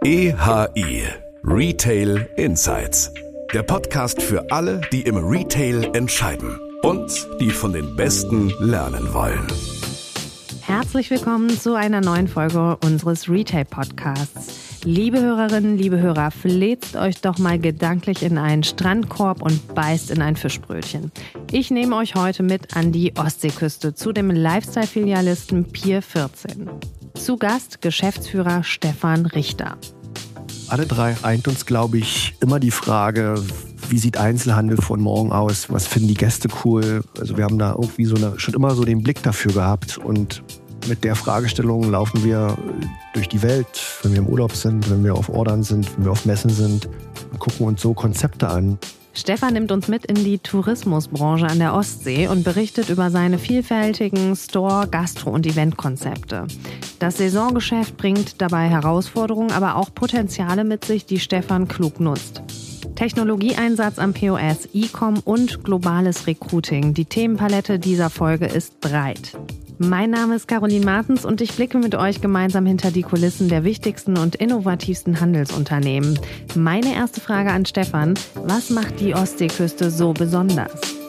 EHI Retail Insights. Der Podcast für alle, die im Retail entscheiden und die von den Besten lernen wollen. Herzlich willkommen zu einer neuen Folge unseres Retail-Podcasts. Liebe Hörerinnen, liebe Hörer, fläzt euch doch mal gedanklich in einen Strandkorb und beißt in ein Fischbrötchen. Ich nehme euch heute mit an die Ostseeküste zu dem Lifestyle-Filialisten Pier 14. Zu Gast Geschäftsführer Stefan Richter. Alle drei eint uns, glaube ich, immer die Frage, wie sieht Einzelhandel von morgen aus? Was finden die Gäste cool? Also wir haben da irgendwie schon immer so den Blick dafür gehabt. Und mit der Fragestellung laufen wir durch die Welt, wenn wir im Urlaub sind, wenn wir auf Ordern sind, wenn wir auf Messen sind und gucken uns so Konzepte an. Stefan nimmt uns mit in die Tourismusbranche an der Ostsee und berichtet über seine vielfältigen Store-, Gastro- und Eventkonzepte. Das Saisongeschäft bringt dabei Herausforderungen, aber auch Potenziale mit sich, die Stefan klug nutzt. Technologieeinsatz am POS, E-Com und globales Recruiting. Die Themenpalette dieser Folge ist breit. Mein Name ist Caroline Martens und ich blicke mit euch gemeinsam hinter die Kulissen der wichtigsten und innovativsten Handelsunternehmen. Meine erste Frage an Stefan: Was macht die Ostseeküste so besonders?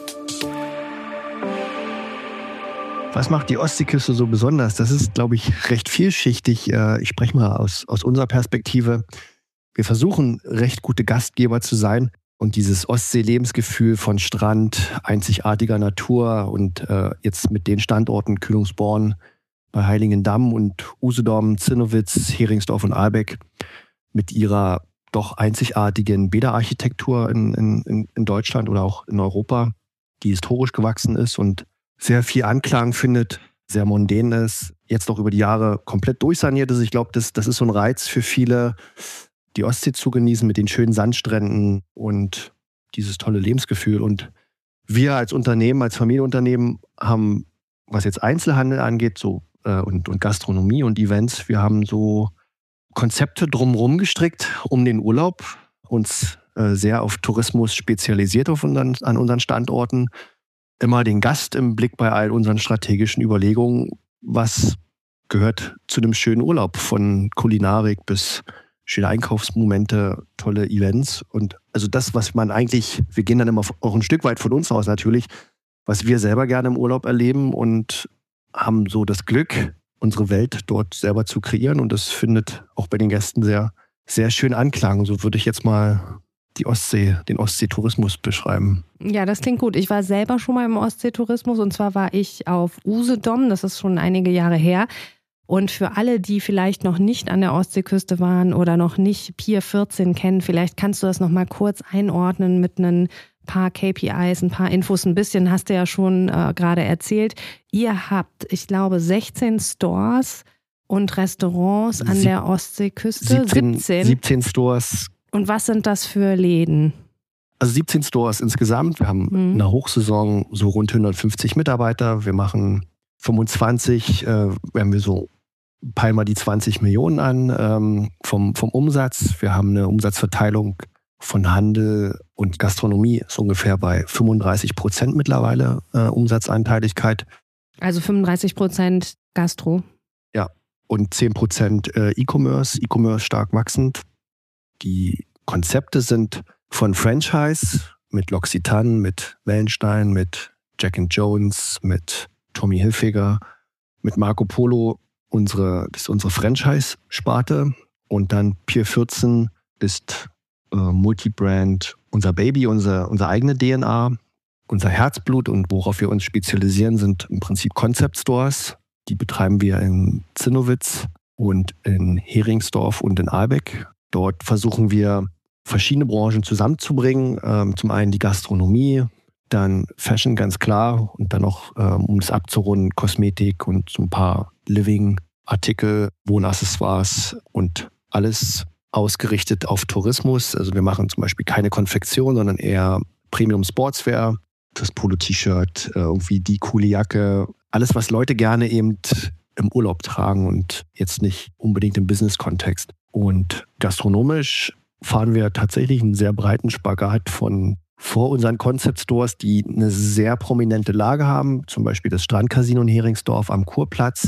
Was macht die Ostseeküste so besonders? Das ist, glaube ich, recht vielschichtig. Ich spreche mal aus unserer Perspektive. Wir versuchen, recht gute Gastgeber zu sein. Und dieses Ostsee-Lebensgefühl von Strand, einzigartiger Natur und jetzt mit den Standorten Kühlungsborn bei Heiligendamm und Usedom, Zinnowitz, Heringsdorf und Ahlbeck mit ihrer doch einzigartigen Bäderarchitektur in Deutschland oder auch in Europa, die historisch gewachsen ist und sehr viel Anklang findet, sehr mondän ist, jetzt auch über die Jahre komplett durchsaniert ist. Ich glaube, das ist so ein Reiz für viele, die Ostsee zu genießen mit den schönen Sandstränden und dieses tolle Lebensgefühl. Und wir als Unternehmen, als Familienunternehmen haben, was jetzt Einzelhandel angeht, und Gastronomie und Events, wir haben so Konzepte drumherum gestrickt um den Urlaub, uns sehr auf Tourismus spezialisiert an unseren Standorten, immer den Gast im Blick bei all unseren strategischen Überlegungen, was gehört zu einem schönen Urlaub, von Kulinarik bis schöne Einkaufsmomente, tolle Events. Und also das, was man eigentlich, wir gehen dann immer auch ein Stück weit von uns aus natürlich, was wir selber gerne im Urlaub erleben und haben so das Glück, unsere Welt dort selber zu kreieren. Und das findet auch bei den Gästen sehr, sehr schön Anklang. So würde ich jetzt mal den Ostseetourismus beschreiben. Ja, das klingt gut. Ich war selber schon mal im Ostseetourismus und zwar war ich auf Usedom, das ist schon einige Jahre her. Und für alle, die vielleicht noch nicht an der Ostseeküste waren oder noch nicht Pier 14 kennen, vielleicht kannst du das noch mal kurz einordnen mit ein paar KPIs, ein paar Infos. Ein bisschen hast du ja schon gerade erzählt. Ihr habt, ich glaube, 16 Stores und Restaurants an der Ostseeküste. 17 Stores. Und was sind das für Läden? Also 17 Stores insgesamt. Wir haben in der Hochsaison so rund 150 Mitarbeiter. Wir machen 25, wenn wir so peilen wir die 20 Millionen an vom Umsatz. Wir haben eine Umsatzverteilung von Handel und Gastronomie, ist ungefähr bei 35% mittlerweile Umsatzanteiligkeit. Also 35% Gastro. Ja, und 10% E-Commerce. E-Commerce stark wachsend. Die Konzepte sind von Franchise mit L'Occitane, mit Wellenstein, mit Jack & Jones, mit Tommy Hilfiger, mit Marco Polo. Das ist unsere Franchise-Sparte. Und dann Pier 14 ist Multibrand, unser Baby, unsere eigene DNA, unser Herzblut. Und worauf wir uns spezialisieren, sind im Prinzip Concept Stores. Die betreiben wir in Zinnowitz und in Heringsdorf und in Ahlbeck. Dort versuchen wir, verschiedene Branchen zusammenzubringen. Zum einen die Gastronomie, dann Fashion ganz klar und dann noch, um es abzurunden, Kosmetik und so ein paar Living-Artikel, Wohnaccessoires und alles ausgerichtet auf Tourismus. Also wir machen zum Beispiel keine Konfektion, sondern eher Premium Sportswear, das Polo-T-Shirt, irgendwie die coole Jacke. Alles, was Leute gerne eben im Urlaub tragen und jetzt nicht unbedingt im Business-Kontext. Und gastronomisch fahren wir tatsächlich einen sehr breiten Spagat von vor unseren Concept Stores, die eine sehr prominente Lage haben, zum Beispiel das Strandcasino in Heringsdorf am Kurplatz,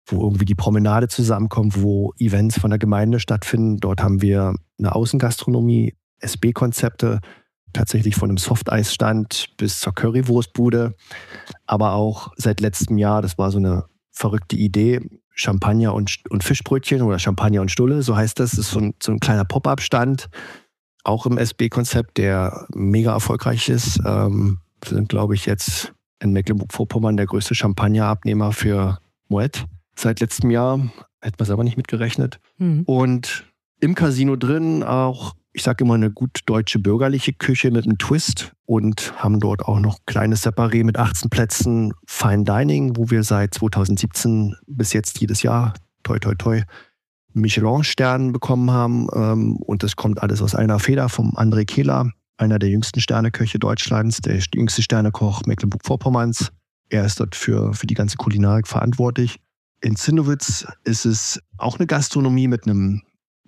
wo irgendwie die Promenade zusammenkommt, wo Events von der Gemeinde stattfinden. Dort haben wir eine Außengastronomie, SB-Konzepte, tatsächlich von einem Softeisstand bis zur Currywurstbude. Aber auch seit letztem Jahr, das war so eine verrückte Idee, Champagner und Fischbrötchen oder Champagner und Stulle, so heißt das. Das ist so ein kleiner Pop-up-Stand, auch im SB-Konzept, der mega erfolgreich ist. Wir sind, glaube ich, jetzt in Mecklenburg-Vorpommern der größte Champagnerabnehmer für Moet seit letztem Jahr. Hätten wir selber nicht mitgerechnet. Und im Casino drin auch, ich sage immer, eine gut deutsche bürgerliche Küche mit einem Twist und haben dort auch noch kleines Separé mit 18 Plätzen Fine Dining, wo wir seit 2017 bis jetzt jedes Jahr, toi toi toi, Michelin-Stern bekommen haben. Und das kommt alles aus einer Feder vom André Kehler, einer der jüngsten Sterneköche Deutschlands, der jüngste Sternekoch Mecklenburg-Vorpommerns. Er ist dort für die ganze Kulinarik verantwortlich. In Zinnowitz ist es auch eine Gastronomie mit einem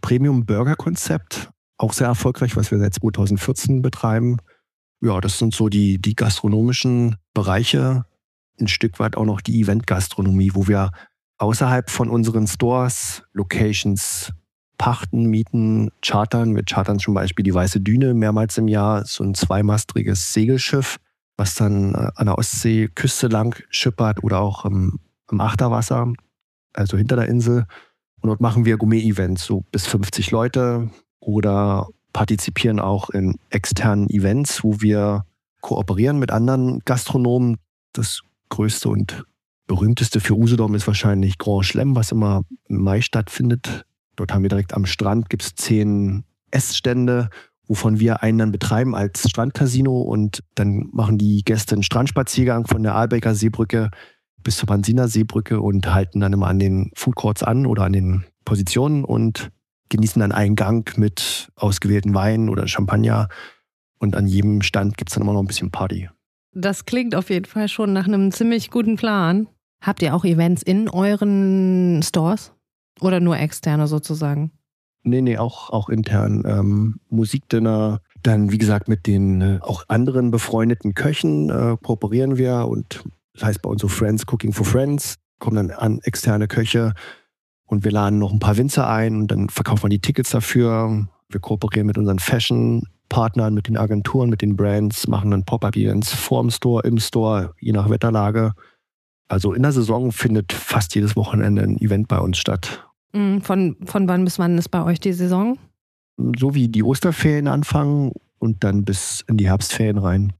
Premium-Burger-Konzept. Auch sehr erfolgreich, was wir seit 2014 betreiben. Ja, das sind so die gastronomischen Bereiche. Ein Stück weit auch noch die Event-Gastronomie, wo wir außerhalb von unseren Stores, Locations pachten, mieten, chartern. Wir chartern zum Beispiel die Weiße Düne mehrmals im Jahr, so ein zweimastriges Segelschiff, was dann an der Ostseeküste lang schippert oder auch im Achterwasser, also hinter der Insel. Und dort machen wir Gourmet-Events, so bis 50 Leute, oder partizipieren auch in externen Events, wo wir kooperieren mit anderen Gastronomen. Das größte und berühmteste für Usedom ist wahrscheinlich Grand Chelem, was immer im Mai stattfindet. Dort haben wir direkt am Strand, gibt es 10 Essstände, wovon wir einen dann betreiben als Strandcasino. Und dann machen die Gäste einen Strandspaziergang von der Ahlbecker Seebrücke bis zur Pansiner Seebrücke und halten dann immer an den Foodcourts an oder an den Positionen und genießen dann einen Gang mit ausgewählten Weinen oder Champagner. Und an jedem Stand gibt es dann immer noch ein bisschen Party. Das klingt auf jeden Fall schon nach einem ziemlich guten Plan. Habt ihr auch Events in euren Stores oder nur externe sozusagen? Nee, auch intern. Musikdinner, dann wie gesagt mit den auch anderen befreundeten Köchen kooperieren wir. Und das heißt bei uns so Friends Cooking for Friends, kommen dann an externe Köche. Und wir laden noch ein paar Winzer ein und dann verkaufen wir die Tickets dafür. Wir kooperieren mit unseren Fashion-Partnern, mit den Agenturen, mit den Brands, machen dann Pop-Up-Events vorm Store, im Store, je nach Wetterlage. Also in der Saison findet fast jedes Wochenende ein Event bei uns statt. Von wann bis wann ist bei euch die Saison? So wie die Osterferien anfangen und dann bis in die Herbstferien rein.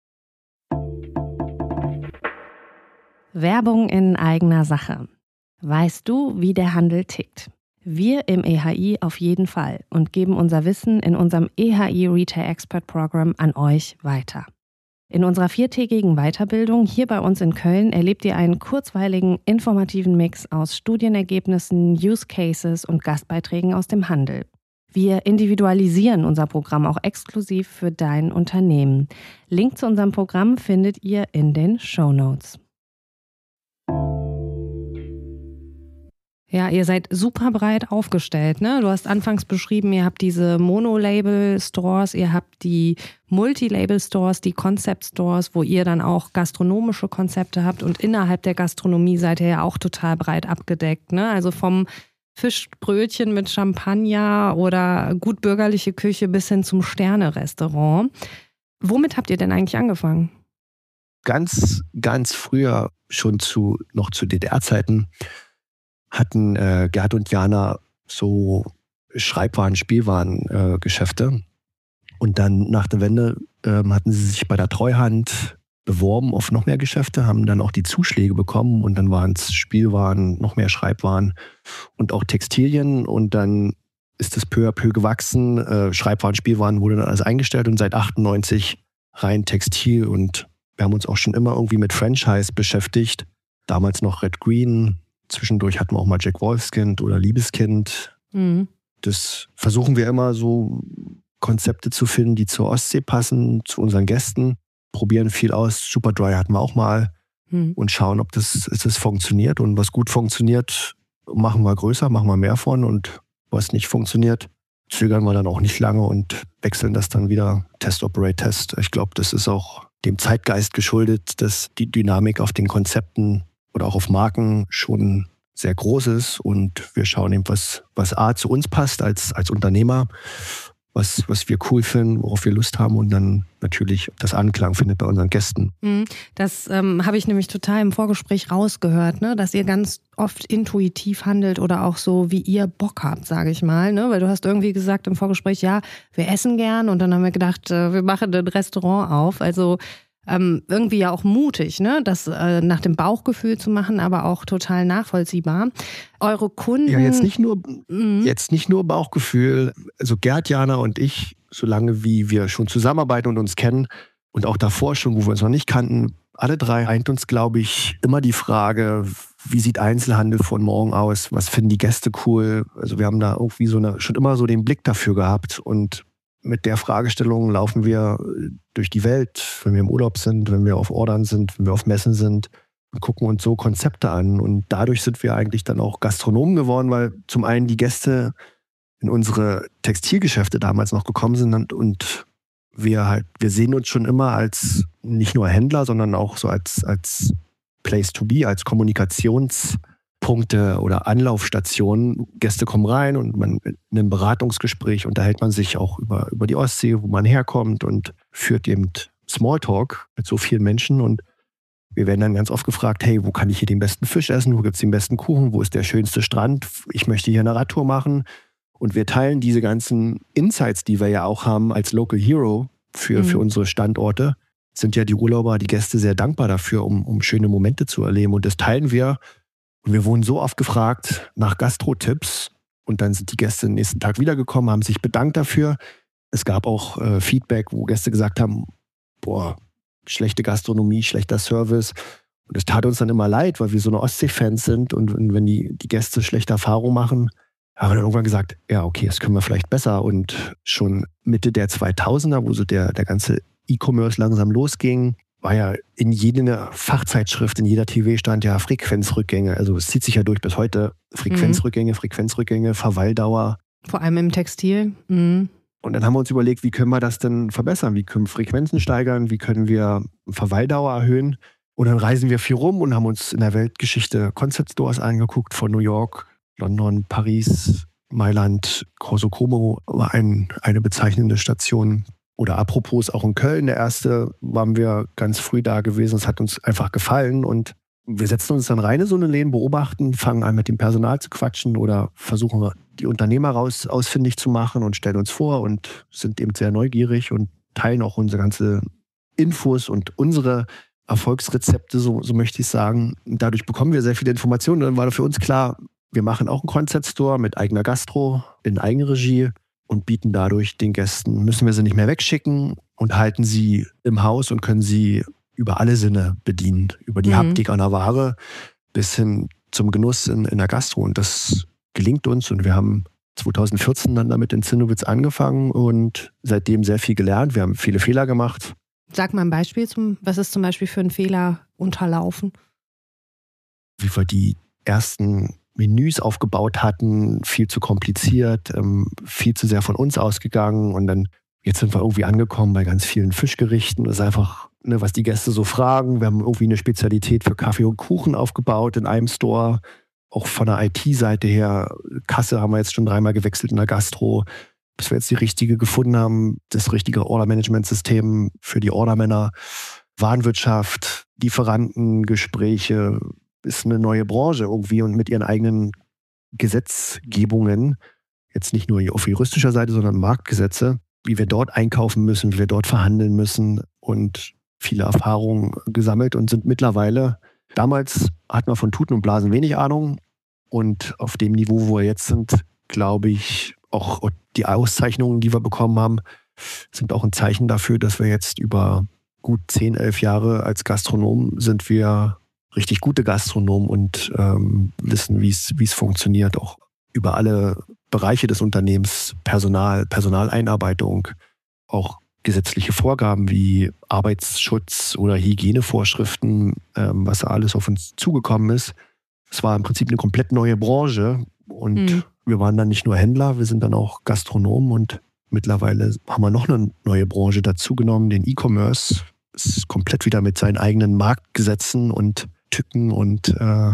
Werbung in eigener Sache. Weißt du, wie der Handel tickt? Wir im EHI auf jeden Fall und geben unser Wissen in unserem EHI Retail Expert Program an euch weiter. In unserer 4-tägigen Weiterbildung hier bei uns in Köln erlebt ihr einen kurzweiligen, informativen Mix aus Studienergebnissen, Use Cases und Gastbeiträgen aus dem Handel. Wir individualisieren unser Programm auch exklusiv für dein Unternehmen. Link zu unserem Programm findet ihr in den Shownotes. Ja, ihr seid super breit aufgestellt, ne? Du hast anfangs beschrieben, ihr habt diese Mono-Label-Stores, ihr habt die Multi-Label-Stores, die Concept-Stores, wo ihr dann auch gastronomische Konzepte habt und innerhalb der Gastronomie seid ihr ja auch total breit abgedeckt, ne? Also vom Fischbrötchen mit Champagner oder gut bürgerliche Küche bis hin zum Sterne-Restaurant. Womit habt ihr denn eigentlich angefangen? Ganz früher, schon noch zu DDR-Zeiten, hatten Gerd und Jana so Schreibwaren-, Spielwaren-Geschäfte. Und dann nach der Wende hatten sie sich bei der Treuhand beworben auf noch mehr Geschäfte, haben dann auch die Zuschläge bekommen und dann waren es Spielwaren, noch mehr Schreibwaren und auch Textilien. Und dann ist das peu à peu gewachsen. Schreibwaren, Spielwaren wurde dann alles eingestellt und seit 98 rein Textil. Und wir haben uns auch schon immer irgendwie mit Franchise beschäftigt. Damals noch Red Green. Zwischendurch hatten wir auch mal Jack Wolfskind oder Liebeskind. Mhm. Das versuchen wir immer so, Konzepte zu finden, die zur Ostsee passen, zu unseren Gästen. Probieren viel aus. Superdry hatten wir auch mal. Und schauen, ob das funktioniert. Und was gut funktioniert, machen wir größer, machen wir mehr von. Und was nicht funktioniert, zögern wir dann auch nicht lange und wechseln das dann wieder. Test, Operate, Test. Ich glaube, das ist auch dem Zeitgeist geschuldet, dass die Dynamik auf den Konzepten oder auch auf Marken schon sehr groß ist und wir schauen eben, was A zu uns passt als Unternehmer, was wir cool finden, worauf wir Lust haben und dann natürlich das Anklang findet bei unseren Gästen. Das habe ich nämlich total im Vorgespräch rausgehört, ne? Dass ihr ganz oft intuitiv handelt oder auch so, wie ihr Bock habt, sage ich mal. Ne? Weil du hast irgendwie gesagt im Vorgespräch, ja, wir essen gern und dann haben wir gedacht, wir machen ein Restaurant auf. Also irgendwie ja auch mutig, ne? Das nach dem Bauchgefühl zu machen, aber auch total nachvollziehbar. Eure Kunden... Ja, jetzt nicht nur Bauchgefühl. Also Gerd, Jana und ich, solange wie wir schon zusammenarbeiten und uns kennen und auch davor schon, wo wir uns noch nicht kannten, alle drei eint uns, glaube ich, immer die Frage, wie sieht Einzelhandel von morgen aus? Was finden die Gäste cool? Also wir haben da irgendwie schon immer so den Blick dafür gehabt und mit der Fragestellung laufen wir durch die Welt, wenn wir im Urlaub sind, wenn wir auf Ordern sind, wenn wir auf Messen sind und gucken uns so Konzepte an. Und dadurch sind wir eigentlich dann auch Gastronomen geworden, weil zum einen die Gäste in unsere Textilgeschäfte damals noch gekommen sind und wir sehen uns schon immer als nicht nur Händler, sondern auch so als Place to be, als Kommunikationspunkte oder Anlaufstationen. Gäste kommen rein und in einem Beratungsgespräch unterhält man sich auch über die Ostsee, wo man herkommt und führt eben Smalltalk mit so vielen Menschen und wir werden dann ganz oft gefragt, hey, wo kann ich hier den besten Fisch essen, wo gibt es den besten Kuchen, wo ist der schönste Strand, ich möchte hier eine Radtour machen und wir teilen diese ganzen Insights, die wir ja auch haben als Local Hero für unsere Standorte, sind ja die Urlauber, die Gäste sehr dankbar dafür, um schöne Momente zu erleben und das teilen wir. Und wir wurden so oft gefragt nach Gastro-Tipps und dann sind die Gäste den nächsten Tag wiedergekommen, haben sich bedankt dafür. Es gab auch Feedback, wo Gäste gesagt haben, boah, schlechte Gastronomie, schlechter Service. Und es tat uns dann immer leid, weil wir so eine Ostsee-Fans sind und wenn die Gäste schlechte Erfahrungen machen, haben wir dann irgendwann gesagt, ja okay, das können wir vielleicht besser. Und schon Mitte der 2000er, wo so der ganze E-Commerce langsam losging, war ja in jeder Fachzeitschrift, in jeder TV stand ja Frequenzrückgänge. Also es zieht sich ja durch bis heute. Frequenzrückgänge, Verweildauer. Vor allem im Textil. Und dann haben wir uns überlegt, wie können wir das denn verbessern? Wie können wir Frequenzen steigern? Wie können wir Verweildauer erhöhen? Und dann reisen wir viel rum und haben uns in der Weltgeschichte Concept Stores angeguckt, von New York, London, Paris, Mailand, Corso Como war eine bezeichnende Station. Oder apropos auch in Köln, der erste, waren wir ganz früh da gewesen. Es hat uns einfach gefallen und wir setzen uns dann rein in so eine Läden, beobachten, fangen an mit dem Personal zu quatschen oder versuchen die Unternehmer ausfindig zu machen und stellen uns vor und sind eben sehr neugierig und teilen auch unsere ganze Infos und unsere Erfolgsrezepte, so möchte ich sagen. Dadurch bekommen wir sehr viele Informationen. Dann war für uns klar, wir machen auch einen Concept Store mit eigener Gastro in Eigenregie und bieten dadurch den Gästen, müssen wir sie nicht mehr wegschicken und halten sie im Haus und können sie über alle Sinne bedienen, über die Haptik einer Ware bis hin zum Genuss in der Gastro. Und das gelingt uns und wir haben 2014 dann damit in Zinnowitz angefangen und seitdem sehr viel gelernt. Wir haben viele Fehler gemacht. Sag mal ein Beispiel, was ist zum Beispiel für ein Fehler unterlaufen? Wie wir die ersten Menüs aufgebaut hatten, viel zu kompliziert, viel zu sehr von uns ausgegangen und dann jetzt sind wir irgendwie angekommen bei ganz vielen Fischgerichten. Das ist einfach, was die Gäste so fragen. Wir haben irgendwie eine Spezialität für Kaffee und Kuchen aufgebaut in einem Store. Auch von der IT-Seite her, Kasse haben wir jetzt schon 3-mal gewechselt in der Gastro, bis wir jetzt die richtige gefunden haben, das richtige Order-Management-System für die Ordermänner, Warenwirtschaft, Lieferantengespräche, ist eine neue Branche irgendwie und mit ihren eigenen Gesetzgebungen, jetzt nicht nur auf juristischer Seite, sondern Marktgesetze, wie wir dort einkaufen müssen, wie wir dort verhandeln müssen und viele Erfahrungen gesammelt und sind mittlerweile, damals hatten wir von Tuten und Blasen wenig Ahnung und auf dem Niveau, wo wir jetzt sind, glaube ich, auch die Auszeichnungen, die wir bekommen haben, sind auch ein Zeichen dafür, dass wir jetzt über gut 10, 11 Jahre als Gastronom sind wir richtig gute Gastronomen und wissen, wie es funktioniert, auch über alle Bereiche des Unternehmens, Personaleinarbeitung, auch gesetzliche Vorgaben wie Arbeitsschutz oder Hygienevorschriften, was da alles auf uns zugekommen ist. Es war im Prinzip eine komplett neue Branche und wir waren dann nicht nur Händler, wir sind dann auch Gastronomen und mittlerweile haben wir noch eine neue Branche dazugenommen, den E-Commerce. Ist komplett wieder mit seinen eigenen Marktgesetzen und Tücken und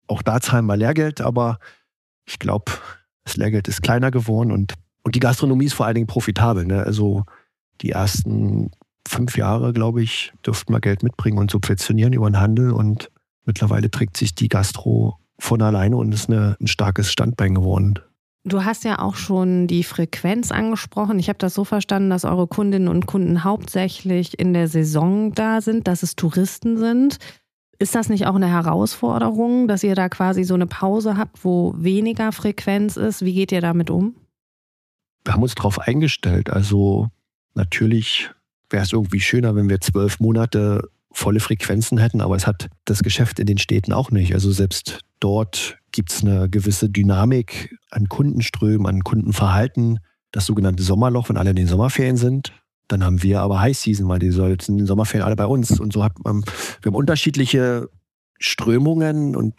Auch da zahlen wir Lehrgeld, aber ich glaube, das Lehrgeld ist kleiner geworden und die Gastronomie ist vor allen Dingen profitabel. Ne? Also die ersten 5 Jahre, glaube ich, dürften wir Geld mitbringen und subventionieren über den Handel und mittlerweile trägt sich die Gastro von alleine und ist ein starkes Standbein geworden. Du hast ja auch schon die Frequenz angesprochen. Ich habe das so verstanden, dass eure Kundinnen und Kunden hauptsächlich in der Saison da sind, dass es Touristen sind. Ist das nicht auch eine Herausforderung, dass ihr da quasi so eine Pause habt, wo weniger Frequenz ist? Wie geht ihr damit um? Wir haben uns darauf eingestellt. Also natürlich wäre es irgendwie schöner, wenn wir 12 Monate volle Frequenzen hätten, aber es hat das Geschäft in den Städten auch nicht. Also selbst dort gibt es eine gewisse Dynamik an Kundenströmen, an Kundenverhalten. Das sogenannte Sommerloch, wenn alle in den Sommerferien sind. Dann haben wir aber High Season, weil die sind in den Sommerferien alle bei uns. Und so wir haben unterschiedliche Strömungen und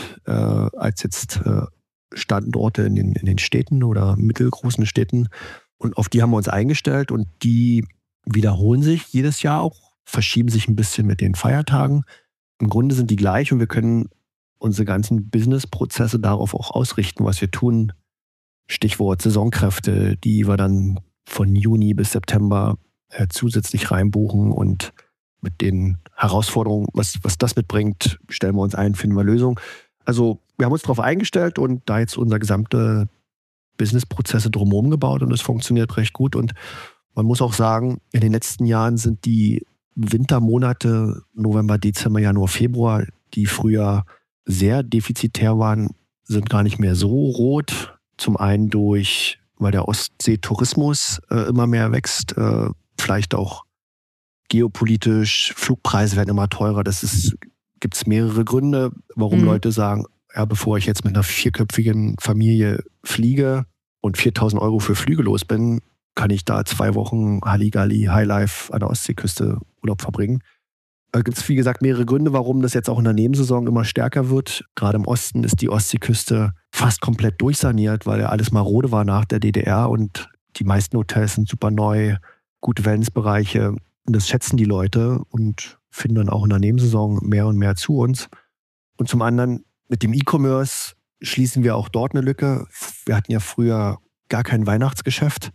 als jetzt Standorte in den Städten oder mittelgroßen Städten. Und auf die haben wir uns eingestellt und die wiederholen sich jedes Jahr auch, verschieben sich ein bisschen mit den Feiertagen. Im Grunde sind die gleich und wir können unsere ganzen Business-Prozesse darauf auch ausrichten, was wir tun. Stichwort Saisonkräfte, die wir dann von Juni bis September zusätzlich reinbuchen und mit den Herausforderungen, was das mitbringt, stellen wir uns ein, finden wir Lösungen. Also wir haben uns darauf eingestellt und da jetzt unsere gesamte Business-Prozesse drumherum gebaut und es funktioniert recht gut. Und man muss auch sagen, in den letzten Jahren sind die Wintermonate, November, Dezember, Januar, Februar, die früher sehr defizitär waren, sind gar nicht mehr so rot. Zum einen weil der Ostseetourismus immer mehr wächst, vielleicht auch geopolitisch, Flugpreise werden immer teurer. Gibt es mehrere Gründe, warum Leute sagen, ja, bevor ich jetzt mit einer 4-köpfigen Familie fliege und 4.000 Euro für Flüge los bin, kann ich da 2 Wochen Halligalli, Highlife an der Ostseeküste Urlaub verbringen. Da gibt es, wie gesagt, mehrere Gründe, warum das jetzt auch in der Nebensaison immer stärker wird. Gerade im Osten ist die Ostseeküste fast komplett durchsaniert, weil ja alles marode war nach der DDR und die meisten Hotels sind super neu, gute Wellnessbereiche. Und das schätzen die Leute und finden dann auch in der Nebensaison mehr und mehr zu uns. Und zum anderen, mit dem E-Commerce schließen wir auch dort eine Lücke. Wir hatten ja früher gar kein Weihnachtsgeschäft.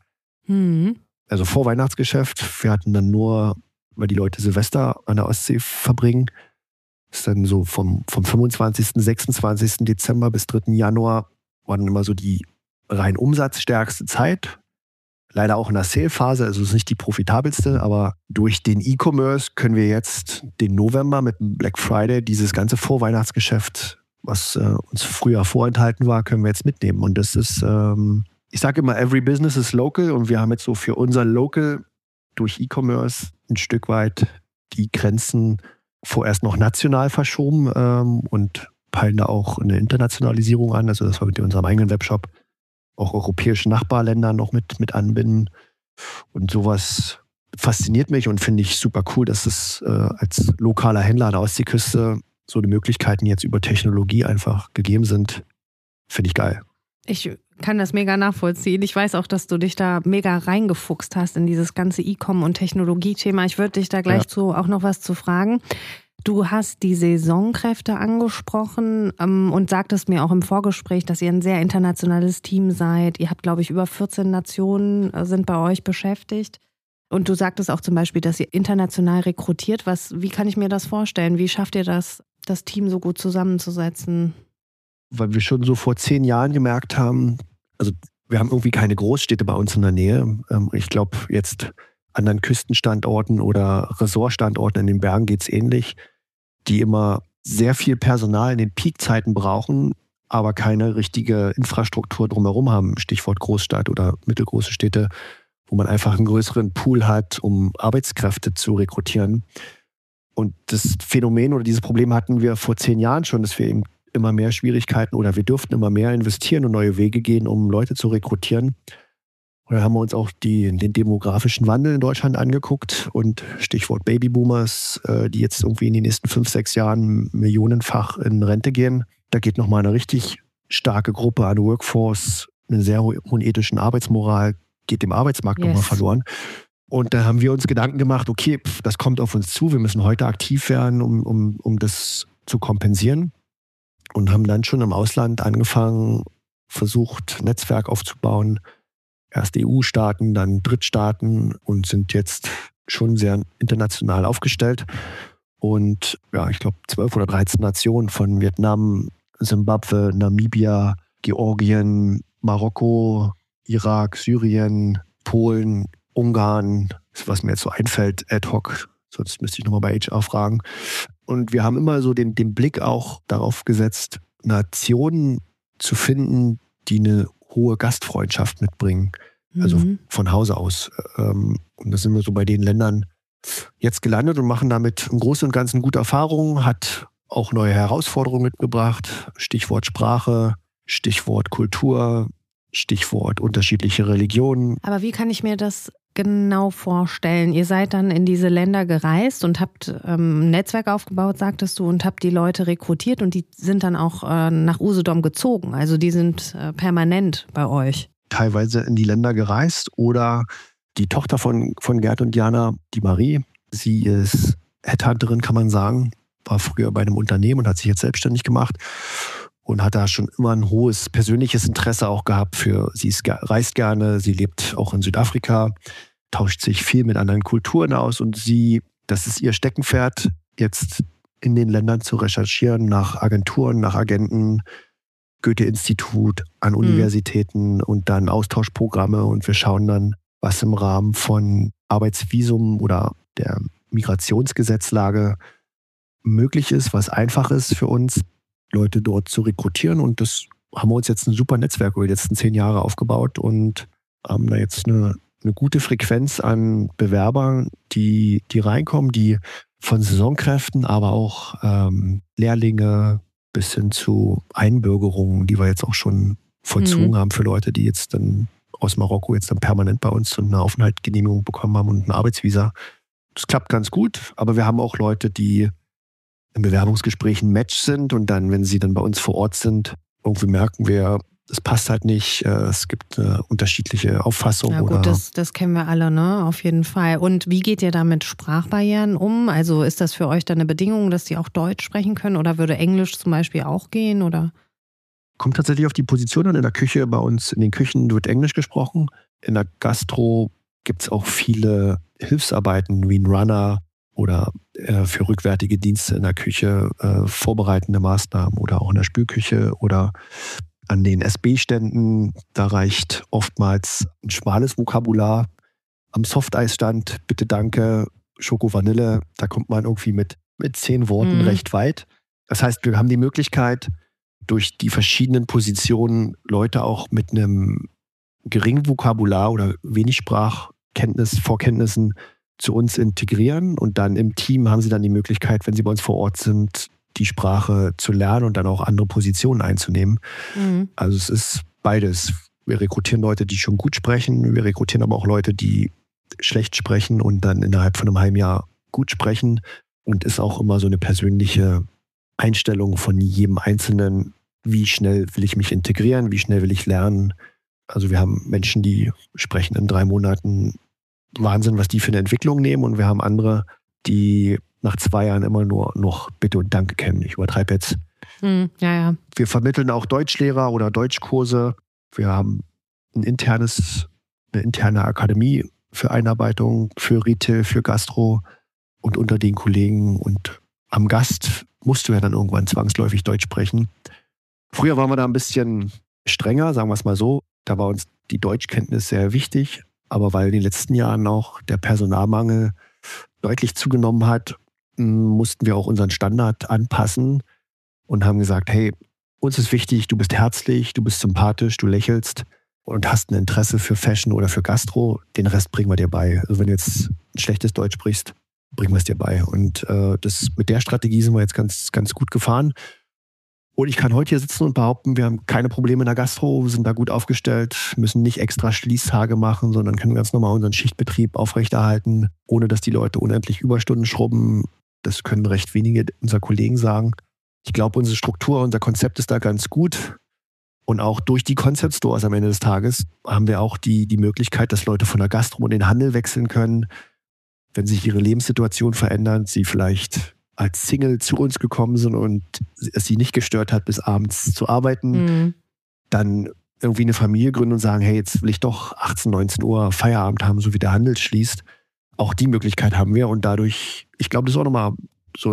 Also Vorweihnachtsgeschäft. Wir hatten dann nur, weil die Leute Silvester an der Ostsee verbringen, ist dann so vom 25., 26. Dezember bis 3. Januar war dann immer so die rein umsatzstärkste Zeit. Leider auch in der Sale-Phase, also ist nicht die profitabelste, aber durch den E-Commerce können wir jetzt den November mit dem Black Friday, dieses ganze Vorweihnachtsgeschäft, was uns früher vorenthalten war, können wir jetzt mitnehmen. Und das ist, ich sage immer, every business is local und wir haben jetzt so für unser Local durch E-Commerce ein Stück weit die Grenzen vorerst noch national verschoben und peilen da auch eine Internationalisierung an, also dass wir mit unserem eigenen Webshop auch europäische Nachbarländer noch mit anbinden. Und sowas fasziniert mich und finde ich super cool, dass es als lokaler Händler an der Ostseeküste so die Möglichkeiten jetzt über Technologie einfach gegeben sind. Finde ich geil. Ich kann das mega nachvollziehen. Ich weiß auch, dass du dich da mega reingefuchst hast in dieses ganze E-Com und Technologie-Thema. Ich würde dich da gleich auch noch was zu fragen. Du hast die Saisonkräfte angesprochen und sagtest mir auch im Vorgespräch, dass ihr ein sehr internationales Team seid. Ihr habt, glaube ich, über 14 Nationen sind bei euch beschäftigt. Und du sagtest auch zum Beispiel, dass ihr international rekrutiert. Wie kann ich mir das vorstellen? Wie schafft ihr das Team so gut zusammenzusetzen? Weil wir schon so vor 10 Jahren gemerkt haben, also wir haben irgendwie keine Großstädte bei uns in der Nähe. Ich glaube, jetzt anderen Küstenstandorten oder Ressortstandorten in den Bergen geht es ähnlich, die immer sehr viel Personal in den Peakzeiten brauchen, aber keine richtige Infrastruktur drumherum haben. Stichwort Großstadt oder mittelgroße Städte, wo man einfach einen größeren Pool hat, um Arbeitskräfte zu rekrutieren. Und das Phänomen oder dieses Problem hatten wir vor 10 Jahren schon, dass wir eben immer mehr Schwierigkeiten oder wir dürften immer mehr investieren und neue Wege gehen, um Leute zu rekrutieren. Und dann haben wir uns auch den demografischen Wandel in Deutschland angeguckt und Stichwort Babyboomers, die jetzt irgendwie in den nächsten 5, 6 Jahren millionenfach in Rente gehen. Da geht nochmal eine richtig starke Gruppe an Workforce, eine sehr hohen ethischen Arbeitsmoral, geht dem Arbeitsmarkt nochmal verloren. Und da haben wir uns Gedanken gemacht, okay, das kommt auf uns zu, wir müssen heute aktiv werden, um das zu kompensieren. und haben dann schon im Ausland angefangen, versucht, Netzwerk aufzubauen. Erst EU-Staaten, dann Drittstaaten und sind jetzt schon sehr international aufgestellt. Und ja, ich glaube 12 oder 13 Nationen von Vietnam, Simbabwe, Namibia, Georgien, Marokko, Irak, Syrien, Polen, Ungarn, was mir jetzt so einfällt, ad hoc, sonst müsste ich nochmal bei HR fragen. Und wir haben immer so den Blick auch darauf gesetzt, Nationen zu finden, die eine hohe Gastfreundschaft mitbringen. Also von Hause aus. Und da sind wir so bei den Ländern jetzt gelandet und machen damit im Großen und Ganzen gute Erfahrungen, hat auch neue Herausforderungen mitgebracht. Stichwort Sprache, Stichwort Kultur, Stichwort unterschiedliche Religionen. Aber wie kann ich mir das genau vorstellen? Ihr seid dann in diese Länder gereist und habt ein Netzwerk aufgebaut, sagtest du, und habt die Leute rekrutiert und die sind dann auch nach Usedom gezogen. Also die sind permanent bei euch. Teilweise in die Länder gereist oder die Tochter von Gerd und Jana, die Marie, sie ist Headhunterin, kann man sagen, war früher bei einem Unternehmen und hat sich jetzt selbstständig gemacht und hat da schon immer ein hohes persönliches Interesse auch gehabt sie reist gerne, sie lebt auch in Südafrika, tauscht sich viel mit anderen Kulturen aus und das ist ihr Steckenpferd, jetzt in den Ländern zu recherchieren nach Agenturen, nach Agenten, Goethe-Institut, an Universitäten und dann Austauschprogramme und wir schauen dann, was im Rahmen von Arbeitsvisum oder der Migrationsgesetzlage möglich ist, was einfach ist für uns, Leute dort zu rekrutieren und das haben wir uns jetzt ein super Netzwerk über die letzten 10 Jahre aufgebaut und haben da jetzt eine gute Frequenz an Bewerbern, die reinkommen, die von Saisonkräften, aber auch Lehrlinge, bis hin zu Einbürgerungen, die wir jetzt auch schon vollzogen haben für Leute, die jetzt dann aus Marokko jetzt dann permanent bei uns eine Aufenthaltsgenehmigung bekommen haben und ein Arbeitsvisa. Das klappt ganz gut, aber wir haben auch Leute, die im Bewerbungsgespräch ein Match sind und dann, wenn sie dann bei uns vor Ort sind, irgendwie merken wir, es passt halt nicht, es gibt eine unterschiedliche Auffassung. Ja gut, das kennen wir alle, ne? Auf jeden Fall. Und wie geht ihr da mit Sprachbarrieren um? Also ist das für euch dann eine Bedingung, dass die auch Deutsch sprechen können oder würde Englisch zum Beispiel auch gehen? Oder? Kommt tatsächlich auf die Position an. In der Küche, bei uns in den Küchen wird Englisch gesprochen. In der Gastro gibt es auch viele Hilfsarbeiten wie ein Runner oder für rückwärtige Dienste in der Küche, vorbereitende Maßnahmen oder auch in der Spülküche oder an den SB-Ständen, da reicht oftmals ein schmales Vokabular. Am Softeisstand, bitte danke, Schoko Vanille, da kommt man irgendwie mit 10 Worten recht weit. Das heißt, wir haben die Möglichkeit, durch die verschiedenen Positionen Leute auch mit einem geringen Vokabular oder wenig Vorkenntnissen zu uns integrieren und dann im Team haben sie dann die Möglichkeit, wenn sie bei uns vor Ort sind, die Sprache zu lernen und dann auch andere Positionen einzunehmen. Also es ist beides. Wir rekrutieren Leute, die schon gut sprechen. Wir rekrutieren aber auch Leute, die schlecht sprechen und dann innerhalb von einem halben Jahr gut sprechen. Und ist auch immer so eine persönliche Einstellung von jedem Einzelnen. Wie schnell will ich mich integrieren? Wie schnell will ich lernen? Also wir haben Menschen, die sprechen in 3 Monaten Wahnsinn, was die für eine Entwicklung nehmen. Und wir haben andere, die nach 2 Jahren immer nur noch Bitte und Danke kennen. Ich übertreibe jetzt. Ja. Wir vermitteln auch Deutschlehrer oder Deutschkurse. Wir haben eine interne Akademie für Einarbeitung, für Retail, für Gastro und unter den Kollegen. Und am Gast musst du ja dann irgendwann zwangsläufig Deutsch sprechen. Früher waren wir da ein bisschen strenger, sagen wir es mal so. Da war uns die Deutschkenntnis sehr wichtig. Aber weil in den letzten Jahren auch der Personalmangel deutlich zugenommen hat, mussten wir auch unseren Standard anpassen und haben gesagt, hey, uns ist wichtig, du bist herzlich, du bist sympathisch, du lächelst und hast ein Interesse für Fashion oder für Gastro, den Rest bringen wir dir bei. Also wenn du jetzt ein schlechtes Deutsch sprichst, bringen wir es dir bei. Und mit der Strategie sind wir jetzt ganz, ganz gut gefahren. Und ich kann heute hier sitzen und behaupten, wir haben keine Probleme in der Gastro, wir sind da gut aufgestellt, müssen nicht extra Schließtage machen, sondern können ganz normal unseren Schichtbetrieb aufrechterhalten, ohne dass die Leute unendlich Überstunden schrubben. Das können recht wenige unserer Kollegen sagen. Ich glaube, unsere Struktur, unser Konzept ist da ganz gut. Und auch durch die Concept Stores am Ende des Tages haben wir auch die Möglichkeit, dass Leute von der Gastro in den Handel wechseln können, wenn sich ihre Lebenssituation verändert, sie vielleicht als Single zu uns gekommen sind und es sie nicht gestört hat, bis abends zu arbeiten, dann irgendwie eine Familie gründen und sagen, hey, jetzt will ich doch 18, 19 Uhr Feierabend haben, so wie der Handel schließt. Auch die Möglichkeit haben wir und dadurch, ich glaube, das ist auch nochmal so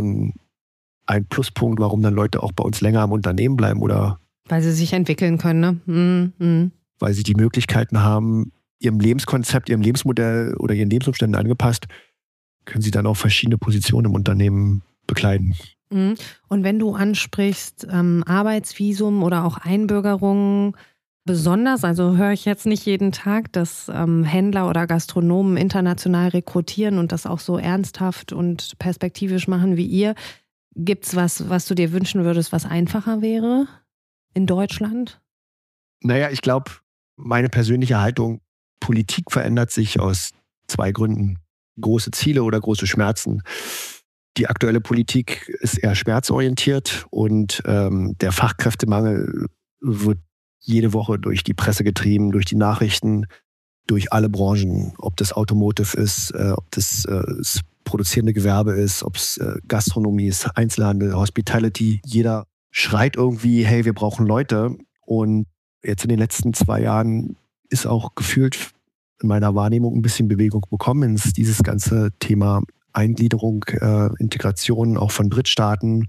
ein Pluspunkt, warum dann Leute auch bei uns länger am Unternehmen bleiben oder weil sie sich entwickeln können, ne? Weil sie die Möglichkeiten haben, ihrem Lebenskonzept, ihrem Lebensmodell oder ihren Lebensumständen angepasst, können sie dann auch verschiedene Positionen im Unternehmen bekleiden. Und wenn du ansprichst, Arbeitsvisum oder auch Einbürgerung, besonders, also höre ich jetzt nicht jeden Tag, dass Händler oder Gastronomen international rekrutieren und das auch so ernsthaft und perspektivisch machen wie ihr. Gibt's was du dir wünschen würdest, was einfacher wäre in Deutschland? Naja, ich glaube, meine persönliche Haltung, Politik verändert sich aus 2 Gründen. Große Ziele oder große Schmerzen. Die aktuelle Politik ist eher schmerzorientiert und der Fachkräftemangel wird jede Woche durch die Presse getrieben, durch die Nachrichten, durch alle Branchen. Ob das Automotive ist, ob das produzierende Gewerbe ist, ob es Gastronomie ist, Einzelhandel, Hospitality. Jeder schreit irgendwie, hey, wir brauchen Leute. Und jetzt in den letzten 2 Jahren ist auch gefühlt in meiner Wahrnehmung ein bisschen Bewegung bekommen ins dieses ganze Thema Eingliederung, Integration auch von Drittstaaten.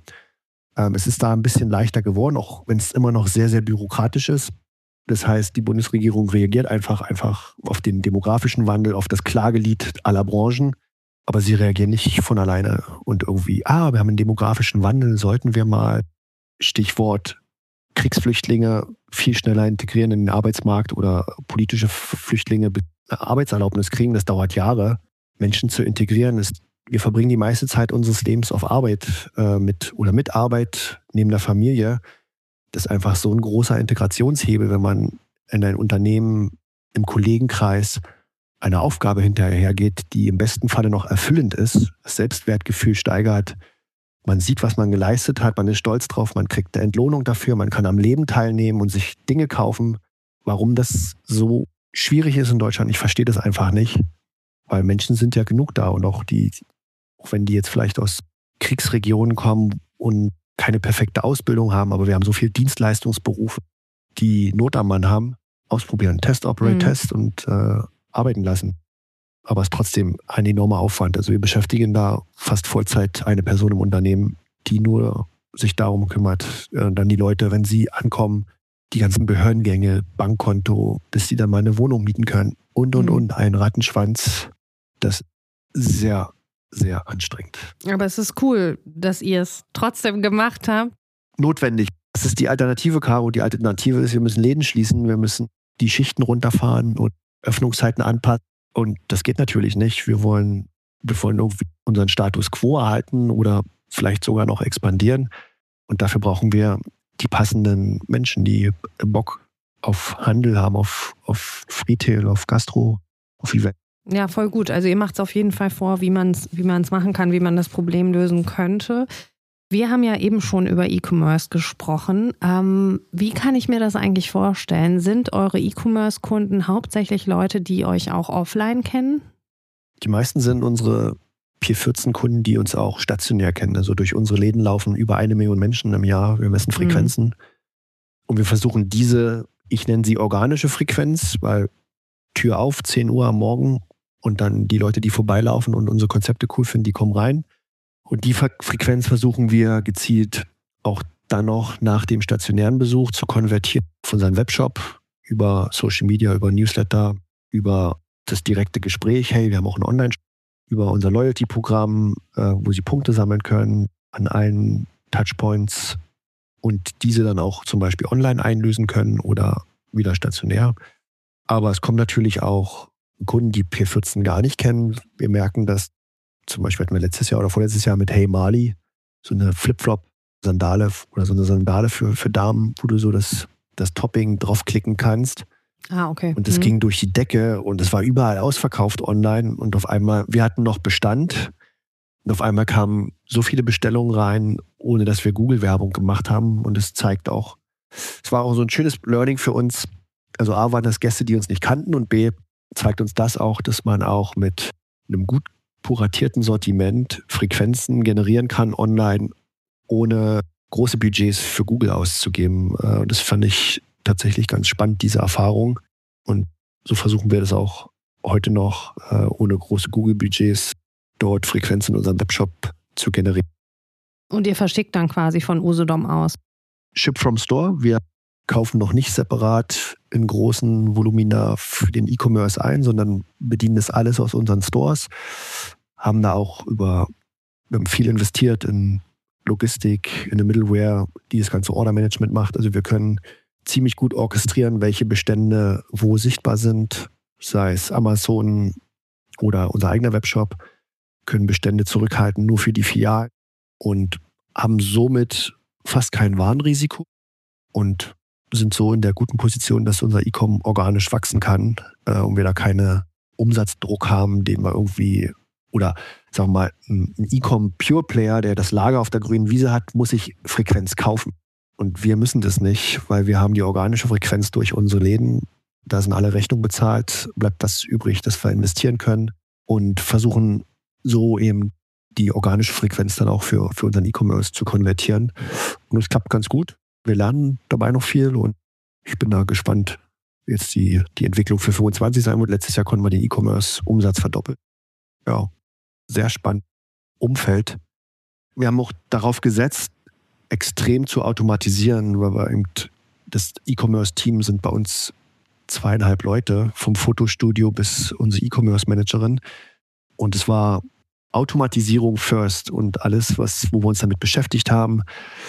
Es ist da ein bisschen leichter geworden, auch wenn es immer noch sehr, sehr bürokratisch ist. Das heißt, die Bundesregierung reagiert einfach auf den demografischen Wandel, auf das Klagelied aller Branchen. Aber sie reagieren nicht von alleine und irgendwie, wir haben einen demografischen Wandel, sollten wir mal, Stichwort Kriegsflüchtlinge viel schneller integrieren in den Arbeitsmarkt oder politische Flüchtlinge Arbeitserlaubnis kriegen, das dauert Jahre. Menschen zu integrieren ist, wir verbringen die meiste Zeit unseres Lebens auf Arbeit mit Arbeit neben der Familie. Das ist einfach so ein großer Integrationshebel, wenn man in ein Unternehmen im Kollegenkreis einer Aufgabe hinterhergeht, die im besten Falle noch erfüllend ist, das Selbstwertgefühl steigert, man sieht, was man geleistet hat, man ist stolz drauf, man kriegt eine Entlohnung dafür, man kann am Leben teilnehmen und sich Dinge kaufen. Warum das so schwierig ist in Deutschland, ich verstehe das einfach nicht, weil Menschen sind ja genug da und auch wenn die jetzt vielleicht aus Kriegsregionen kommen und keine perfekte Ausbildung haben, aber wir haben so viele Dienstleistungsberufe, die Not am Mann haben, ausprobieren, Test, Operate, Test und arbeiten lassen. Aber es ist trotzdem ein enormer Aufwand. Also wir beschäftigen da fast Vollzeit eine Person im Unternehmen, die nur sich darum kümmert, dann die Leute, wenn sie ankommen, die ganzen Behördengänge, Bankkonto, bis sie dann mal eine Wohnung mieten können und. Ein Rattenschwanz, das ist sehr, sehr anstrengend. Aber es ist cool, dass ihr es trotzdem gemacht habt. Notwendig. Das ist die Alternative, Caro. Die Alternative ist, wir müssen Läden schließen, wir müssen die Schichten runterfahren und Öffnungszeiten anpassen. Und das geht natürlich nicht. Wir wollen irgendwie unseren Status quo erhalten oder vielleicht sogar noch expandieren. Und dafür brauchen wir die passenden Menschen, die Bock auf Handel haben, auf Retail, auf Gastro, auf Event. Ja, voll gut. Also ihr macht es auf jeden Fall vor, wie man es machen kann, wie man das Problem lösen könnte. Wir haben ja eben schon über E-Commerce gesprochen. Wie kann ich mir das eigentlich vorstellen? Sind eure E-Commerce-Kunden hauptsächlich Leute, die euch auch offline kennen? Die meisten sind unsere P14-Kunden, die uns auch stationär kennen. Also durch unsere Läden laufen über 1 Million Menschen im Jahr. Wir messen Frequenzen. Und wir versuchen ich nenne sie organische Frequenz, weil Tür auf, 10 Uhr am Morgen und dann die Leute, die vorbeilaufen und unsere Konzepte cool finden, die kommen rein. Und die Frequenz versuchen wir gezielt auch dann noch nach dem stationären Besuch zu konvertieren auf unseren Webshop, über Social Media, über Newsletter, über das direkte Gespräch. Hey, wir haben auch einen Online-Shop, über unser Loyalty-Programm, wo sie Punkte sammeln können an allen Touchpoints und diese dann auch zum Beispiel online einlösen können oder wieder stationär. Aber es kommen natürlich auch Kunden, die P14 gar nicht kennen. Wir merken, dass zum Beispiel hatten wir letztes Jahr oder vorletztes Jahr mit Hey Mali so eine Flip-Flop-Sandale oder so eine Sandale für Damen, wo du so das Topping draufklicken kannst. Okay. Und das ging durch die Decke und es war überall ausverkauft online und auf einmal, wir hatten noch Bestand und auf einmal kamen so viele Bestellungen rein, ohne dass wir Google-Werbung gemacht haben und es zeigt auch, es war auch so ein schönes Learning für uns. Also A waren das Gäste, die uns nicht kannten und B zeigt uns das auch, dass man auch mit einem gut kuratierten Sortiment Frequenzen generieren kann online, ohne große Budgets für Google auszugeben. Das fand ich tatsächlich ganz spannend, diese Erfahrung. Und so versuchen wir das auch heute noch, ohne große Google-Budgets dort Frequenzen in unserem Webshop zu generieren. Und ihr verschickt dann quasi von Usedom aus? Ship from Store. Wir kaufen noch nicht separat in großen Volumina für den E-Commerce ein, sondern bedienen das alles aus unseren Stores. Haben da auch wir haben viel investiert in Logistik, in eine Middleware, die das ganze Order-Management macht. Also wir können ziemlich gut orchestrieren, welche Bestände wo sichtbar sind, sei es Amazon oder unser eigener Webshop, können Bestände zurückhalten, nur für die Filialen und haben somit fast kein Warenrisiko und sind so in der guten Position, dass unser E-Com organisch wachsen kann und wir da keine Umsatzdruck haben, den wir irgendwie, oder sagen wir mal, ein E-Com Pure Player, der das Lager auf der grünen Wiese hat, muss sich Frequenz kaufen. Und wir müssen das nicht, weil wir haben die organische Frequenz durch unsere Läden. Da sind alle Rechnungen bezahlt, bleibt das übrig, das wir investieren können und versuchen so eben die organische Frequenz dann auch für unseren E-Commerce zu konvertieren. Und es klappt ganz gut. Wir lernen dabei noch viel und ich bin da gespannt, wie jetzt die Entwicklung für 25 sein wird. Letztes Jahr konnten wir den E-Commerce-Umsatz verdoppeln. Ja, sehr spannend. Umfeld. Wir haben auch darauf gesetzt, extrem zu automatisieren, weil wir eben das E-Commerce-Team sind bei uns 2,5 Leute, vom Fotostudio bis unsere E-Commerce-Managerin. Und es war Automatisierung first und alles, wo wir uns damit beschäftigt haben.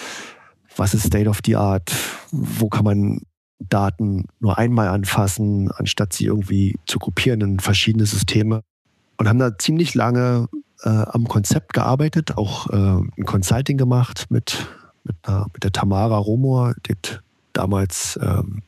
Was ist State of the Art? Wo kann man Daten nur einmal anfassen, anstatt sie irgendwie zu gruppieren in verschiedene Systeme? Und haben da ziemlich lange am Konzept gearbeitet, auch ein Consulting gemacht mit der Tamara Romor, die hat damals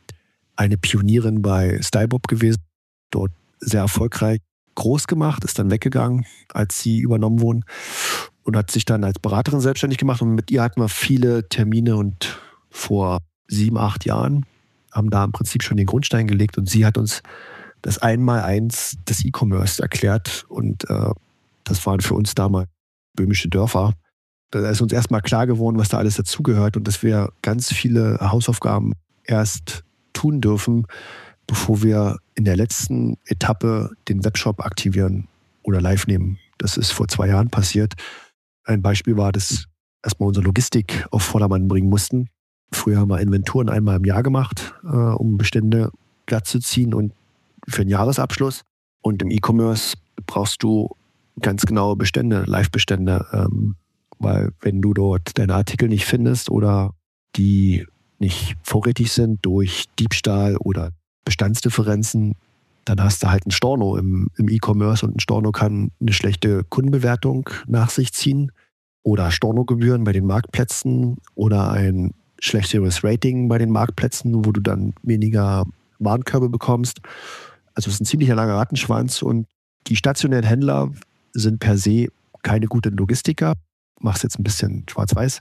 eine Pionierin bei Stylebob gewesen, dort sehr erfolgreich groß gemacht, ist dann weggegangen, als sie übernommen wurden und hat sich dann als Beraterin selbstständig gemacht und mit ihr hatten wir viele Termine und vor 7, 8 Jahren haben da im Prinzip schon den Grundstein gelegt und sie hat uns das 1x1 des E-Commerce erklärt und das waren für uns damals böhmische Dörfer. Da ist uns erstmal klar geworden, was da alles dazugehört und dass wir ganz viele Hausaufgaben erst tun dürfen, bevor wir in der letzten Etappe den Webshop aktivieren oder live nehmen. Das ist vor 2 Jahren passiert. Ein Beispiel war, dass erstmal unsere Logistik auf Vordermann bringen mussten. Früher haben wir Inventuren einmal im Jahr gemacht, um Bestände glatt zu ziehen und für den Jahresabschluss. Und im E-Commerce brauchst du ganz genaue Bestände, Live-Bestände, weil wenn du dort deine Artikel nicht findest oder die nicht vorrätig sind durch Diebstahl oder Bestandsdifferenzen, dann hast du halt einen Storno im E-Commerce und ein Storno kann eine schlechte Kundenbewertung nach sich ziehen oder Stornogebühren bei den Marktplätzen oder ein schlechteres Rating bei den Marktplätzen, wo du dann weniger Warenkörbe bekommst. Also es ist ein ziemlicher langer Rattenschwanz und die stationären Händler sind per se keine guten Logistiker. Mach's jetzt ein bisschen schwarz-weiß.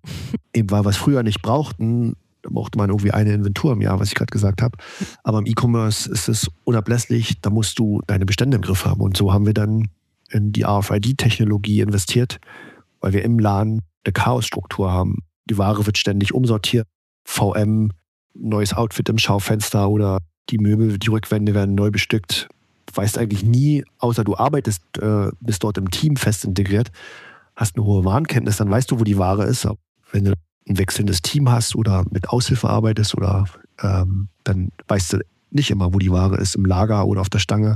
Eben weil wir es früher nicht brauchten, da brauchte man irgendwie eine Inventur im Jahr, was ich gerade gesagt habe. Aber im E-Commerce ist es unablässlich, da musst du deine Bestände im Griff haben. Und so haben wir dann in die RFID-Technologie investiert, weil wir im Laden eine Chaosstruktur haben. Die Ware wird ständig umsortiert, VM, neues Outfit im Schaufenster oder die Möbel, die Rückwände werden neu bestückt. Du weißt eigentlich nie, außer du arbeitest, bist dort im Team fest integriert, hast eine hohe Warenkenntnis, dann weißt du, wo die Ware ist. Aber wenn du ein wechselndes Team hast oder mit Aushilfe arbeitest oder dann weißt du nicht immer, wo die Ware ist, im Lager oder auf der Stange.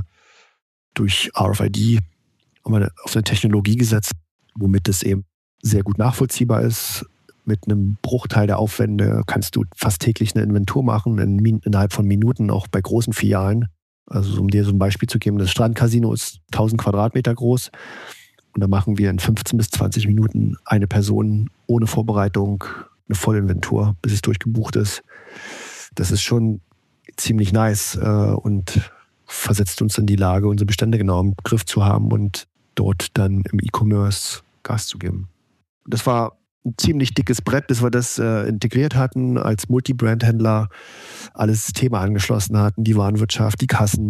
Durch RFID haben wir auf eine Technologie gesetzt, womit es eben sehr gut nachvollziehbar ist. Mit einem Bruchteil der Aufwände kannst du fast täglich eine Inventur machen, innerhalb von Minuten, auch bei großen Filialen. Also um dir so ein Beispiel zu geben, das Strandcasino ist 1000 Quadratmeter groß und da machen wir in 15 bis 20 Minuten eine Person ohne Vorbereitung eine Vollinventur, bis es durchgebucht ist. Das ist schon ziemlich nice und versetzt uns in die Lage, unsere Bestände genau im Griff zu haben und dort dann im E-Commerce Gas zu geben. Das war ein ziemlich dickes Brett, bis wir das integriert hatten, als Multibrand-Händler alle Systeme angeschlossen hatten, die Warenwirtschaft, die Kassen,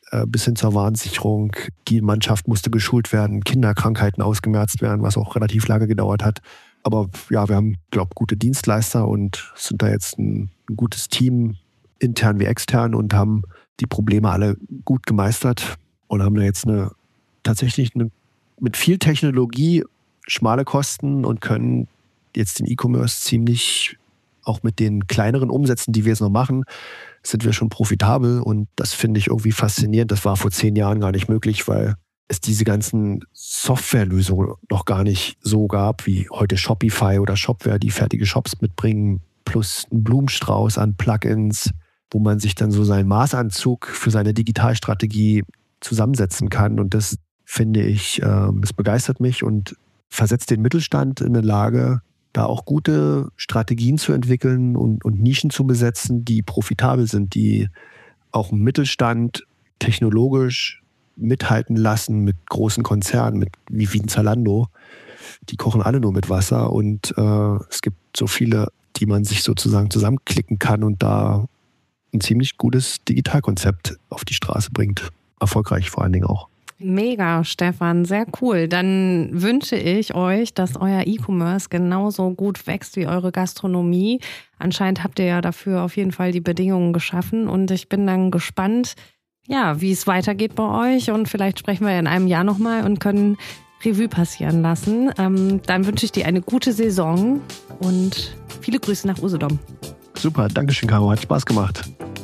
bis hin zur Warnsicherung. Die Mannschaft musste geschult werden, Kinderkrankheiten ausgemerzt werden, was auch relativ lange gedauert hat. Aber ja, wir haben, glaube ich, gute Dienstleister und sind da jetzt ein gutes Team, intern wie extern, und haben die Probleme alle gut gemeistert und haben da jetzt tatsächlich mit viel Technologie schmale Kosten und können jetzt den E-Commerce ziemlich, auch mit den kleineren Umsätzen, die wir jetzt noch machen, sind wir schon profitabel, und das finde ich irgendwie faszinierend. Das war vor 10 Jahren gar nicht möglich, weil es diese ganzen Softwarelösungen noch gar nicht so gab, wie heute Shopify oder Shopware, die fertige Shops mitbringen, plus einen Blumenstrauß an Plugins, wo man sich dann so seinen Maßanzug für seine Digitalstrategie zusammensetzen kann. Und das finde ich, es begeistert mich und versetzt den Mittelstand in eine Lage, da auch gute Strategien zu entwickeln und Nischen zu besetzen, die profitabel sind, die auch im Mittelstand technologisch mithalten lassen mit großen Konzernen, wie ein Zalando. Die kochen alle nur mit Wasser, und es gibt so viele, die man sich sozusagen zusammenklicken kann und da ein ziemlich gutes Digitalkonzept auf die Straße bringt. Erfolgreich vor allen Dingen auch. Mega, Stefan, sehr cool. Dann wünsche ich euch, dass euer E-Commerce genauso gut wächst wie eure Gastronomie. Anscheinend habt ihr ja dafür auf jeden Fall die Bedingungen geschaffen, und ich bin dann gespannt, ja, wie es weitergeht bei euch, und vielleicht sprechen wir in einem Jahr nochmal und können Revue passieren lassen. Dann wünsche ich dir eine gute Saison und viele Grüße nach Usedom. Super, Dankeschön, Caro, hat Spaß gemacht.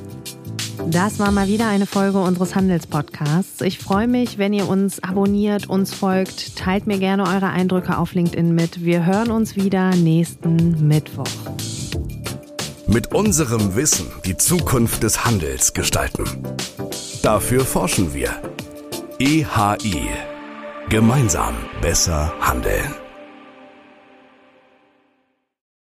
Das war mal wieder eine Folge unseres Handelspodcasts. Ich freue mich, wenn ihr uns abonniert, uns folgt. Teilt mir gerne eure Eindrücke auf LinkedIn mit. Wir hören uns wieder nächsten Mittwoch. Mit unserem Wissen die Zukunft des Handels gestalten. Dafür forschen wir. EHI. Gemeinsam besser handeln.